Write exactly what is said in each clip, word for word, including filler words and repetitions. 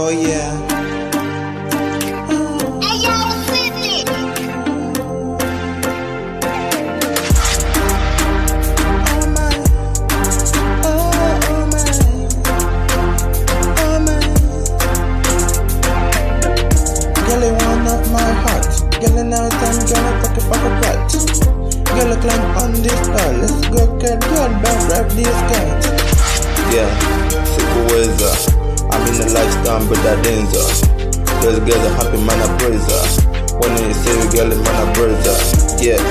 yeah. Girl, now time, girl, I take it back a cat. Girl, I climb on this car. Let's go, girl, girl, back, rap this cat. Yeah, sikuweza. I'm in the lifestyle, but that danger. Those girls are happy, man, I praise her. When you say you girl, man, I praise her. Yeah,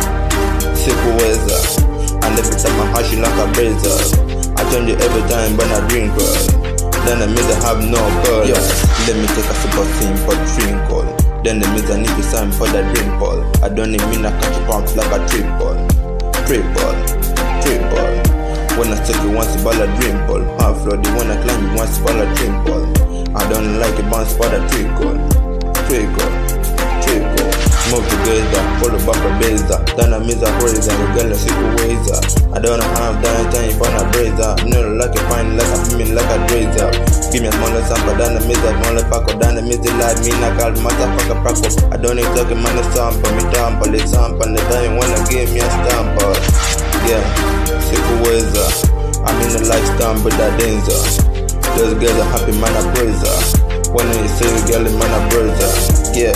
sikuweza. And every time I hash you like a razor. I change you every time, but I drink her. Then I mean I have no color. Yeah, let me take a super simple drink all. Then the means I need to sign for the dream ball. I don't even mean I catch pumps like a triple, triple, triple. When I take it once ball a dream ball. Half floor, the one I climb it once ball a dream ball. I don't like it bounce for the trickle, trickle, trickle. Move together, follow back a blazer. Then I miss a razor, the girl a sikuweza. I don't have that time for a blazer. No like a fine, like a female, like a razor. Give me a smaller sample, then I miss a smaller pack up. Then I miss the light, me not call motherfucker pack up. I don't need talking man a sample, me sample, the sample. The time wanna give me a stamp. Yeah, sikuweza. I'm in the lifestyle, but that danger. Those girls are happy, man I praise her. When you say you girl, man I praise her. Yeah,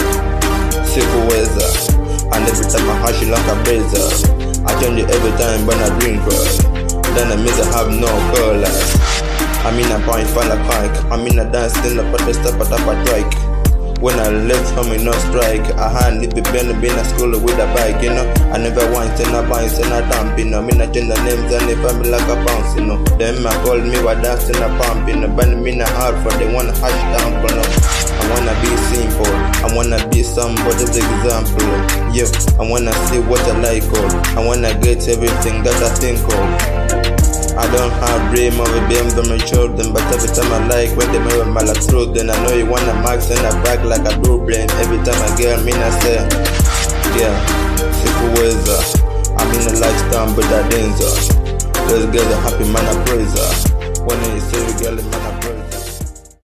sikuweza. And every time I hash you like a razor. I change it every time, but I drink her. Then I miss I have no colors. I'm in a pint, fall a pike. I'm in a dance, still up at the step at up a trike. When I left home in no strike, I had to be been in school with a bike, you know. I never once in a bounce in a dump, you know. Me not change the names and they find me like a bounce, you know. Them I call me what dance in a pump, you know. But me not hard for they wanna hash down, you know. I wanna be simple, I wanna be somebody's example. Yeah, I wanna see what I like, oh. I wanna get everything that I think of. I don't have dream of a beam from my children, but every time I like when they marry my like truth, then I know you wanna max and I back like a blue brain. Every time I get me, I say, yeah, sikuweza. I'm in a lifestyle, but that danger. Those girls are happy, man, I praise her. When you say you girl, man, I praise her.